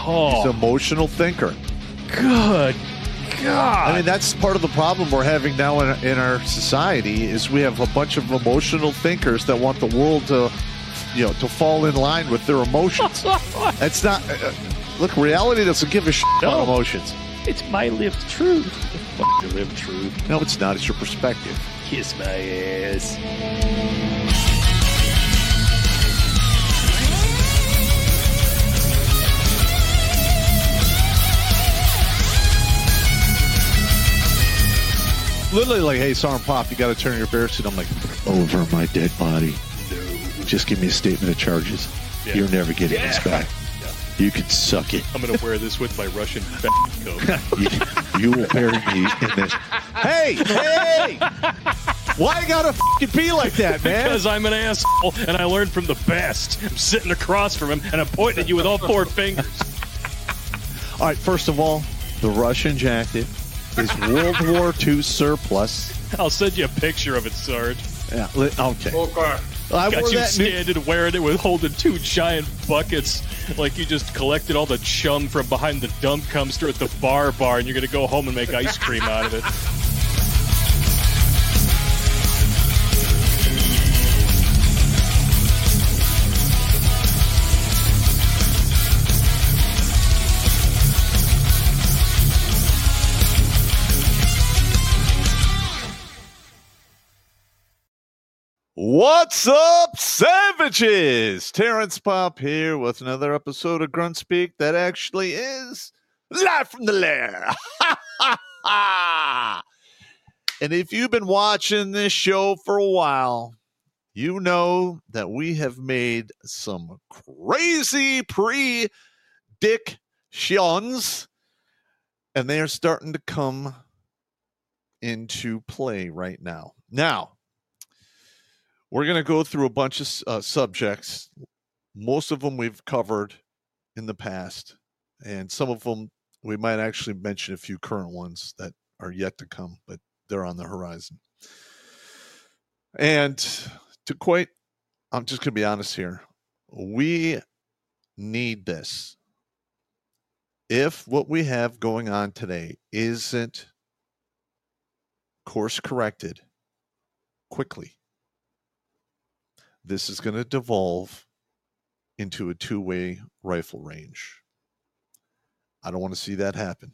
He's an emotional thinker. Good God. I mean, that's part of the problem we're having now in our society is we have a bunch of emotional thinkers that want the world to fall in line with their emotions. That's not... look, reality doesn't give a shit about emotions. It's my lived truth. Fuck your lived truth. No, it's not. It's your perspective. Kiss my ass. Literally like, hey, Sergeant Pop, you got to turn your bear suit. I'm like, over my dead body. No. Just give me a statement of charges. Yeah. You're never getting this back. Yeah. You can suck it. I'm going to wear this with my Russian coat. you will bury me in this. Hey! Why you gotta fucking be like that, man? Because I'm an asshole, and I learned from the best. I'm sitting across from him, and I'm pointing at you with all four fingers. All right, first of all, the Russian jacket is World War II surplus. I'll send you a picture of it, Sarge. Yeah, okay. I got you standing wearing it with holding two giant buckets like you just collected all the chum from behind the dump dumpster at the bar, and you're going to go home and make ice cream out of it. What's up, savages? Terrence Pop here with another episode of Grunt Speak that actually is live from the lair. And if you've been watching this show for a while, you know that we have made some crazy predictions, and they are starting to come into play right now. Now, we're going to go through a bunch of subjects. Most of them we've covered in the past, and some of them we might actually mention a few current ones that are yet to come, but they're on the horizon. And I'm just going to be honest here. We need this. If what we have going on today isn't course corrected quickly, this is going to devolve into a two-way rifle range. I don't want to see that happen.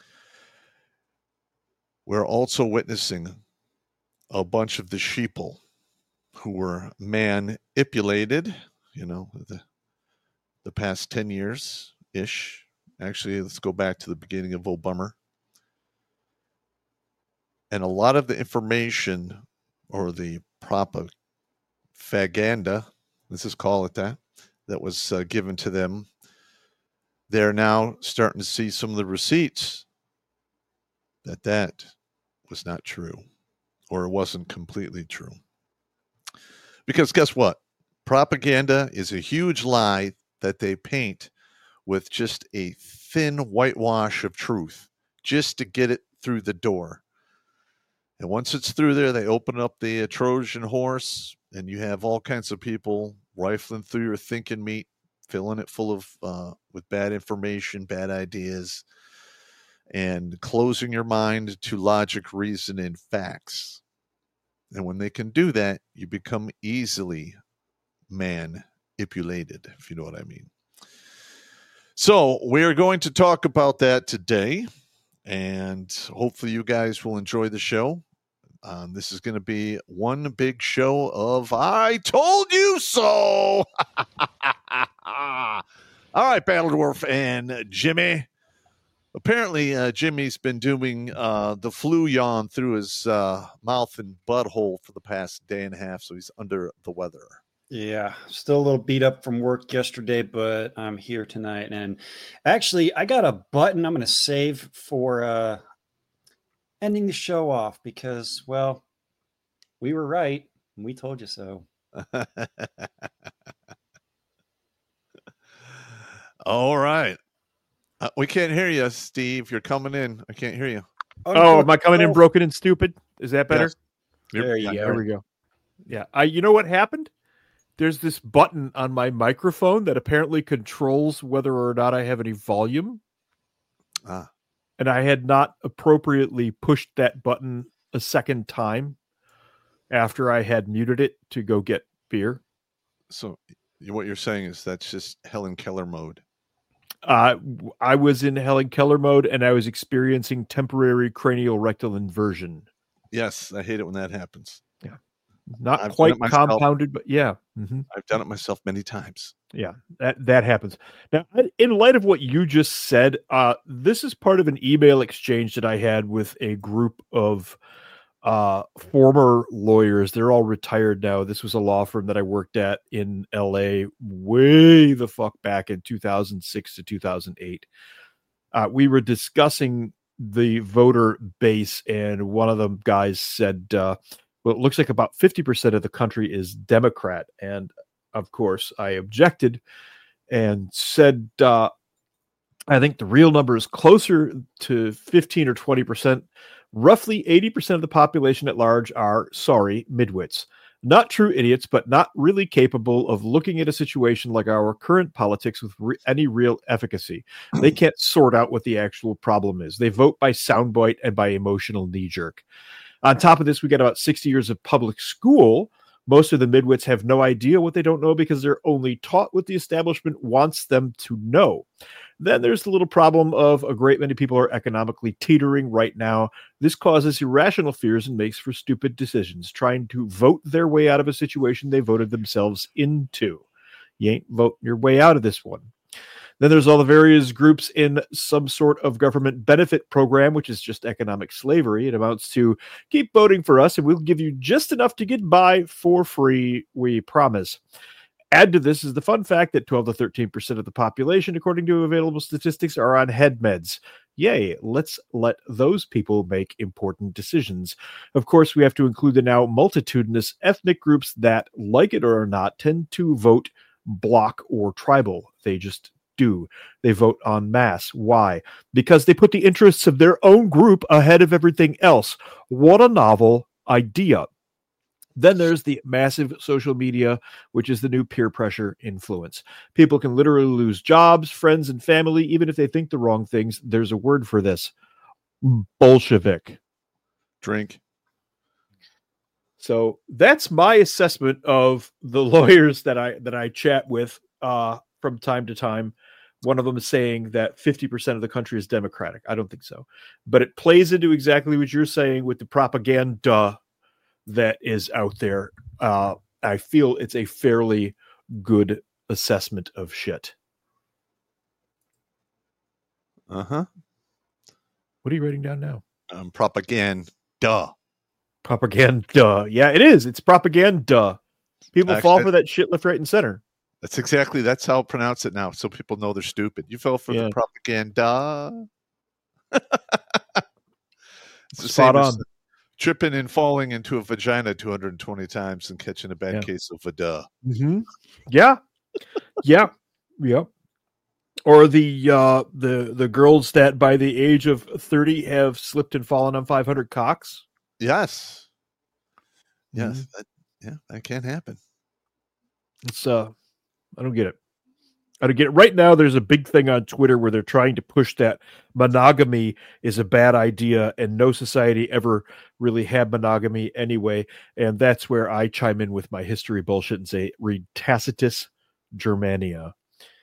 We're also witnessing a bunch of the sheeple who were manipulated, the past 10 years-ish. Actually, let's go back to the beginning of Obama. And a lot of the information or the propaganda, let's just call it that was given to them, they're now starting to see some of the receipts that was not true, or it wasn't completely true. Because guess what? Propaganda is a huge lie that they paint with just a thin whitewash of truth just to get it through the door. And once it's through there, they open up the Trojan horse, and you have all kinds of people rifling through your thinking meat, filling it full of with bad information, bad ideas, and closing your mind to logic, reason, and facts. And when they can do that, you become easily manipulated, if you know what I mean. So we're going to talk about that today, and hopefully you guys will enjoy the show. This is going to be one big show of I told you so. All right, Battle Dwarf and Jimmy. Apparently, Jimmy's been doing the flu yawn through his mouth and butthole for the past day and a half, so he's under the weather. Yeah, still a little beat up from work yesterday, but I'm here tonight. And actually, I got a button I'm going to save for ending the show off because, well, we were right. And we told you so. All right. We can't hear you, Steve. You're coming in. I can't hear you. Oh, am I coming in broken and stupid? Is that better? Yes. There you go. There we go. Yeah. You know what happened? there's this button on my microphone that apparently controls whether or not I have any volume. And I had not appropriately pushed that button a second time after I had muted it to go get beer. So what you're saying is that's just Helen Keller mode. I was in Helen Keller mode, and I was experiencing temporary cranial rectal inversion. Yes, I hate it when that happens. Yeah. Not quite compounded, but yeah. Mm-hmm. I've done it myself many times. Yeah, that happens. Now, in light of what you just said, this is part of an email exchange that I had with a group of former lawyers. They're all retired now. This was a law firm that I worked at in LA way the fuck back in 2006 to 2008. We were discussing the voter base, and one of the guys said, well, it looks like about 50% of the country is Democrat. And of course, I objected and said, I think the real number is closer to 15 or 20%. Roughly 80% of the population at large are, midwits. Not true idiots, but not really capable of looking at a situation like our current politics with any real efficacy. They can't sort out what the actual problem is. They vote by soundbite and by emotional knee-jerk. On top of this, we got about 60 years of public school. Most of the midwits have no idea what they don't know because they're only taught what the establishment wants them to know. Then there's the little problem of a great many people are economically teetering right now. This causes irrational fears and makes for stupid decisions, trying to vote their way out of a situation they voted themselves into. You ain't voting your way out of this one. Then there's all the various groups in some sort of government benefit program, which is just economic slavery. It amounts to keep voting for us and we'll give you just enough to get by for free, we promise. Add to this is the fun fact that 12 to 13% of the population, according to available statistics, are on head meds. Yay, let's let those people make important decisions. Of course, we have to include the now multitudinous ethnic groups that, like it or not, tend to vote bloc or tribal. They just do. They vote en masse. Why? Because they put the interests of their own group ahead of everything else. What a novel idea. Then there's the massive social media, which is the new peer pressure influence. People can literally lose jobs, friends, and family, even if they think the wrong things. There's a word for this. Bolshevik. Drink. So that's my assessment of the lawyers that I chat with from time to time. One of them is saying that 50% of the country is Democratic. I don't think so. But it plays into exactly what you're saying with the propaganda that is out there. I feel it's a fairly good assessment of shit. Uh-huh. What are you writing down now? Propaganda. Propaganda. Yeah, it is. It's propaganda. People fall for that shit left, right, and center. That's how I'll pronounce it now, so people know they're stupid. You fell for the propaganda. It's the Spot same on. as tripping and falling into a vagina 220 times and catching a bad case of vada. Mm-hmm. Yeah. Yeah. Yep. Or the girls that by the age of 30 have slipped and fallen on 500 cocks. Yes. Yes. Mm-hmm. That can happen. It's I don't get it. I don't get it. Right now, there's a big thing on Twitter where they're trying to push that monogamy is a bad idea and no society ever really had monogamy anyway. And that's where I chime in with my history bullshit and say, read Tacitus Germania.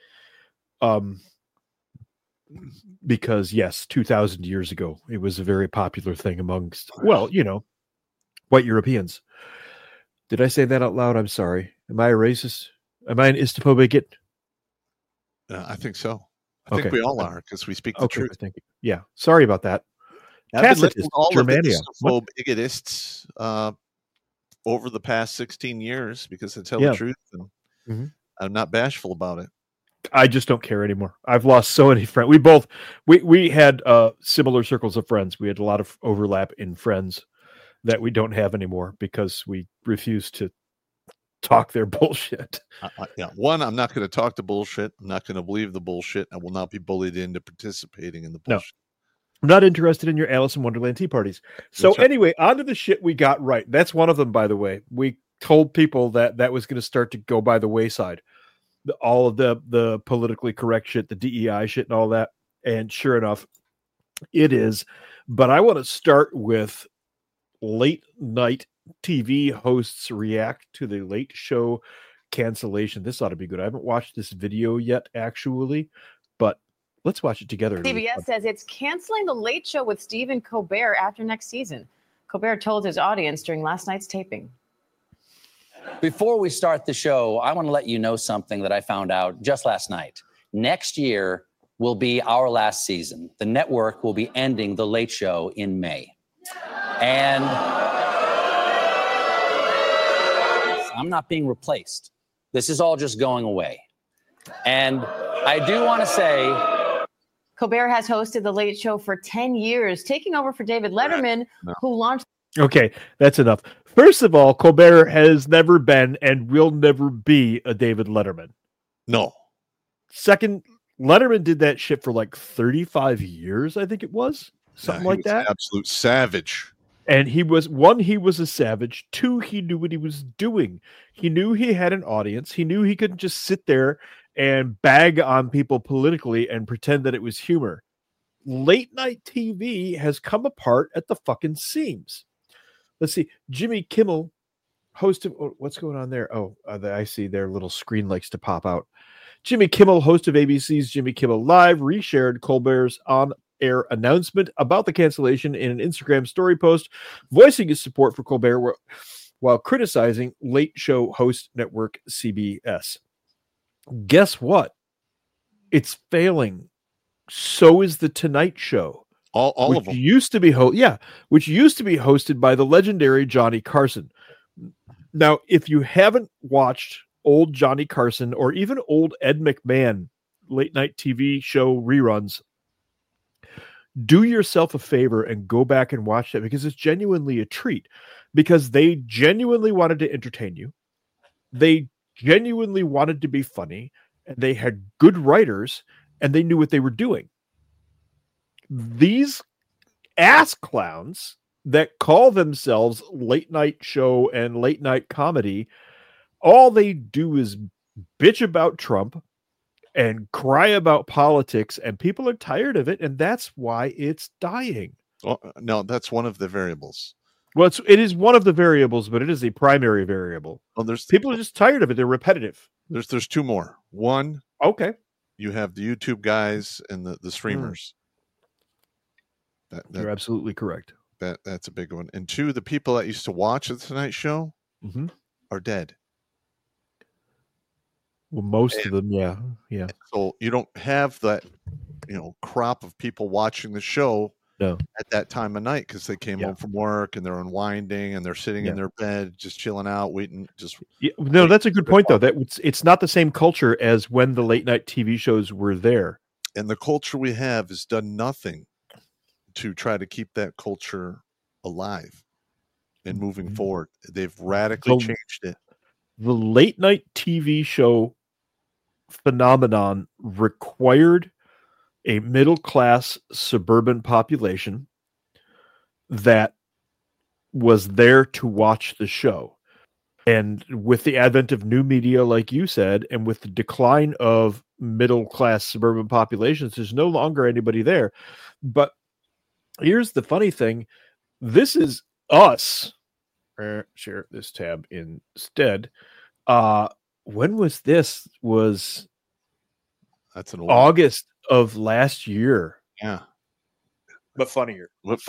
Because yes, 2,000 years ago, it was a very popular thing amongst, white Europeans. Did I say that out loud? I'm sorry. Am I a racist? Am I an Istapo bigot? I think so. I think we all are because we speak the truth. Thank you. Yeah. Sorry about that. Tacitus Germania. Of the bigotists over the past 16 years because I tell the truth and I'm not bashful about it. I just don't care anymore. I've lost so many friends. We had similar circles of friends. We had a lot of overlap in friends that we don't have anymore because we refuse to talk their bullshit. One, I'm not going to talk the bullshit. I'm not going to believe the bullshit. I will not be bullied into participating in the bullshit. No. I'm not interested in your Alice in Wonderland tea parties. So anyway, on to the shit we got right. That's one of them, by the way. We told people that was going to start to go by the wayside. All of the politically correct shit, the DEI shit and all that. And sure enough, it is. But I want to start with late night TV hosts react to the Late Show cancellation. This ought to be good. I haven't watched this video yet, actually, but let's watch it together. CBS says it's canceling the Late Show with Stephen Colbert after next season. Colbert told his audience during last night's taping. Before we start the show, I want to let you know something that I found out just last night. Next year will be our last season. The network will be ending the Late Show in May. And I'm not being replaced. This is all just going away. And I do want to say, Colbert has hosted the Late Show for 10 years, taking over for David Letterman, who launched. Okay, that's enough. First of all, Colbert has never been and will never be a David Letterman. No. Second, Letterman did that shit for like 35 years, I think it was. Something like that. Absolute savage. And he was a savage. Two, he knew what he was doing. He knew he had an audience. He knew he couldn't just sit there and bag on people politically and pretend that it was humor. Late night TV has come apart at the fucking seams. Let's see. Jimmy Kimmel, host of what's going on there? Oh, I see their little screen likes to pop out. Jimmy Kimmel, host of ABC's Jimmy Kimmel Live, reshared Colbert's on-air announcement about the cancellation in an Instagram story post, voicing his support for Colbert while criticizing Late Show host network CBS. Guess what? It's failing. So is the Tonight Show. All of them. Which used to be hosted by the legendary Johnny Carson. Now, if you haven't watched old Johnny Carson or even old Ed McMahon late night TV show reruns, do yourself a favor and go back and watch that, because it's genuinely a treat, because they genuinely wanted to entertain you. They genuinely wanted to be funny, and they had good writers, and they knew what they were doing. These ass clowns that call themselves late night show and late night comedy, all they do is bitch about Trump and cry about politics, and people are tired of it, and that's why it's dying. Well, no, that's one of the variables. Well, it is one of the variables, but it is a primary variable. Well, people are just tired of it. They're repetitive. There's two more. One, okay, you have the YouTube guys and the streamers. You're absolutely correct. That's a big one. And two, the people that used to watch the Tonight Show are dead. Well, most of them, yeah. So you don't have that, crop of people watching the show at that time of night, because they came home from work and they're unwinding and they're sitting in their bed just chilling out, waiting. No, that's a good point though. It's not the same culture as when the late night TV shows were there. And the culture we have has done nothing to try to keep that culture alive and moving forward. They've radically changed it. The late night TV show phenomenon required a middle-class suburban population that was there to watch the show. And with the advent of new media, like you said, and with the decline of middle-class suburban populations, there's no longer anybody there. But here's the funny thing. This is us. Share this tab instead. When was this? That's an August of last year. Yeah. But funnier.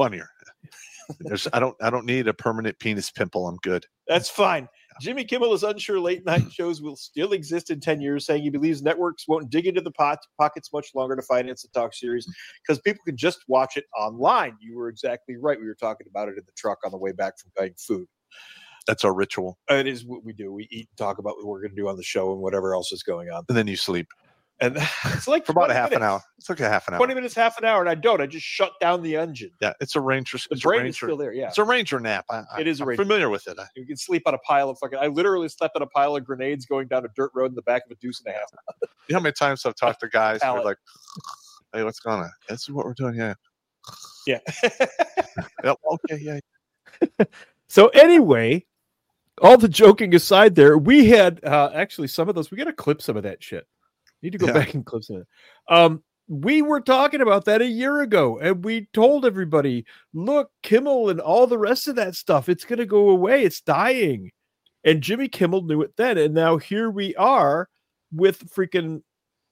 I don't need a permanent penis pimple. I'm good. That's fine. Jimmy Kimmel is unsure late night shows will still exist in 10 years, saying he believes networks won't dig into the pockets much longer to finance the talk series because people can just watch it online. You were exactly right. We were talking about it in the truck on the way back from buying food. That's our ritual. It is what we do. We eat and talk about what we're going to do on the show and whatever else is going on. And then you sleep. And it's like for about an hour. It's like a half an hour. 20 minutes, half an hour, and I don't. I just shut down the engine. Yeah, it's a Ranger. The brain is still there, yeah. It's a Ranger nap. It is a Ranger. I'm familiar with it. You can sleep on a pile of I literally slept on a pile of grenades going down a dirt road in the back of a deuce and a half. You know how many times I've talked to guys who are like, hey, what's going on? This is what we're doing, yeah. Yeah. Yep, okay, yeah. So anyway, all the joking aside, there we had actually some of those. We got to clip some of that shit. Need to go back and clip some of that. We were talking about that a year ago, and we told everybody, look, Kimmel and all the rest of that stuff, it's going to go away. It's dying. And Jimmy Kimmel knew it then. And now here we are with freaking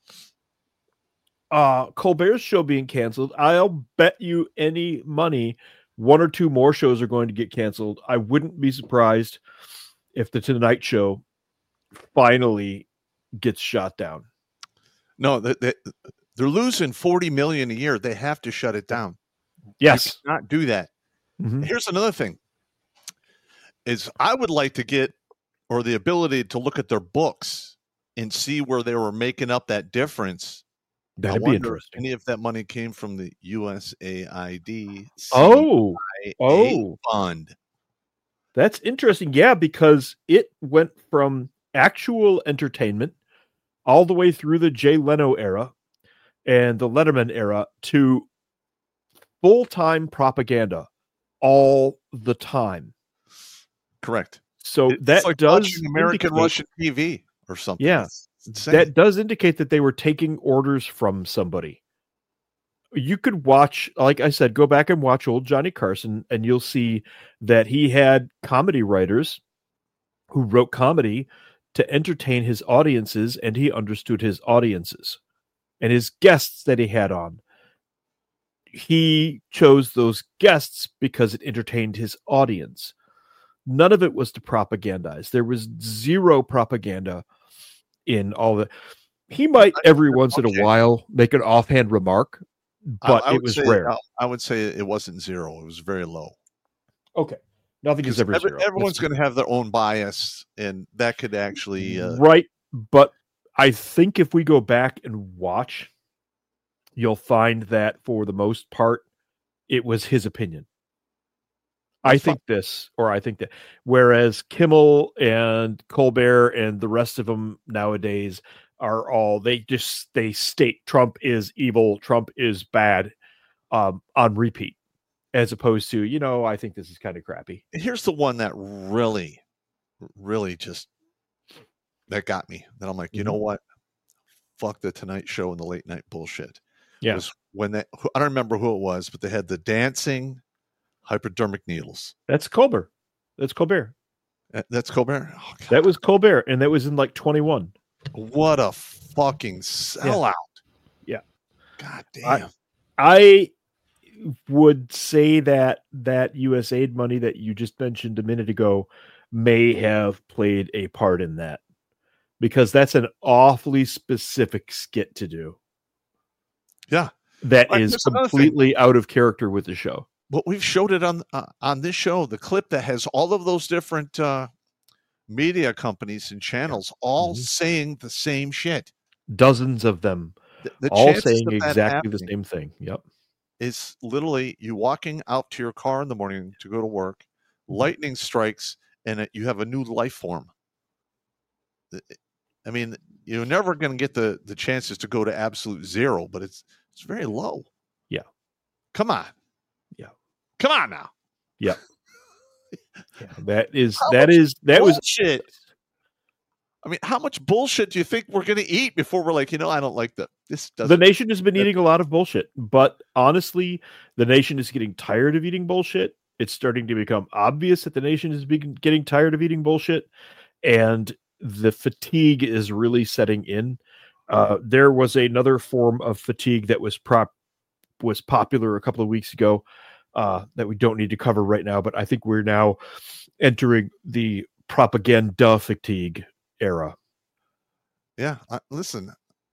Colbert's show being canceled. I'll bet you any money 1 or 2 more shows are going to get canceled. I wouldn't be surprised if the Tonight Show finally gets shot down. No, they're losing $40 million a year. They have to shut it down. Yes. You cannot do that. Mm-hmm. Here's another thing is I would like to get, or the ability to look at their books and see where they were making up that difference. That'd be interesting. Any of that money came from the USAID fund. That's interesting. Yeah, because it went from actual entertainment all the way through the Jay Leno era and the Letterman era to full-time propaganda all the time. Correct. So it's that like does American Russian TV or something. Yeah, that does indicate that they were taking orders from somebody. You could watch, like I said, go back and watch old Johnny Carson, and you'll see that he had comedy writers who wrote comedy to entertain his audiences, and he understood his audiences and his guests that he had on. He chose those guests because it entertained his audience. None of it was to propagandize. There was zero propaganda in all that. He might every once in a while make an offhand remark, but it was rare. I would say it wasn't zero. It was very low. Okay. Nothing is ever zero. Everyone's going to have their own bias, and that could actually... Right. But I think if we go back and watch, you'll find that for the most part, it was his opinion. I think this, or I think that. Whereas Kimmel and Colbert and the rest of them nowadays are all, they state Trump is evil, Trump is bad on repeat, as opposed to, I think this is kind of crappy. Here's the one that really, really just, that got me. Then I'm like, you know what? Fuck the Tonight Show and the late night bullshit. Yeah. It was when I don't remember who it was, but they had the dancing hypodermic needles. That's Colbert. That's Colbert. That's Colbert? Oh, that was Colbert, and that was in like 21. What a fucking sellout. Yeah. God damn. I would say that USAID money that you just mentioned a minute ago may have played a part in that, because that's an awfully specific skit to do. Yeah. That is completely out of character with the show. But we've showed it on this show, the clip that has all of those different media companies and channels all saying the same shit. Dozens of them, all saying exactly the same thing. Yep. It's literally you walking out to your car in the morning to go to work, lightning strikes, and you have a new life form. I mean, you're never going to get the chances to go to absolute zero, but it's very low. Yeah. Come on. Yeah. Come on now. Yeah. That was shit. I mean, how much bullshit do you think we're going to eat before we're like, I don't like this. The nation has been eating a lot of bullshit, but honestly, the nation is getting tired of eating bullshit. It's starting to become obvious that the nation is getting tired of eating bullshit, and the fatigue is really setting in. There was another form of fatigue that was popular a couple of weeks ago that we don't need to cover right now, but I think we're now entering the propaganda fatigue era. Yeah. Listen,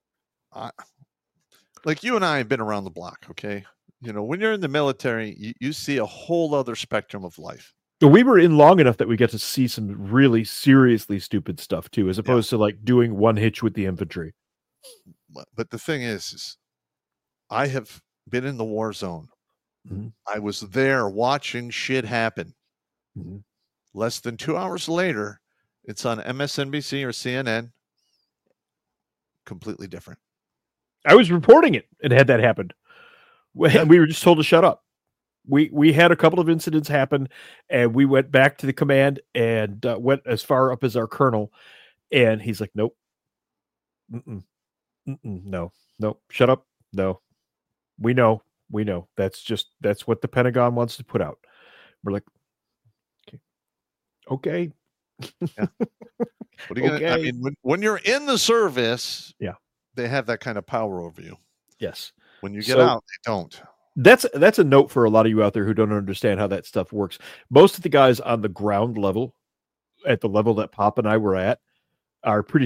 like you and I have been around the block. Okay. When you're in the military, you see a whole other spectrum of life. We were in long enough that we get to see some really seriously stupid stuff too, as opposed to like doing one hitch with the infantry. But the thing is I have been in the war zone. Mm-hmm. I was there watching shit happen. Mm-hmm. Less than 2 hours later, it's on MSNBC or CNN. Completely different. I was reporting it and had that happened. And we were just told to shut up. we had a couple of incidents happen, and we went back to the command and went as far up as our colonel, and he's like, nope, no, shut up, no, we know, that's what the Pentagon wants to put out. We're like, okay. Yeah. What are you gonna, I mean, when you're in the service, yeah, they have that kind of power over you. Yes. When you get out, they don't. That's a note for a lot of you out there who don't understand how that stuff works. Most of the guys on the ground level, at the level that Pop and I were at, are pretty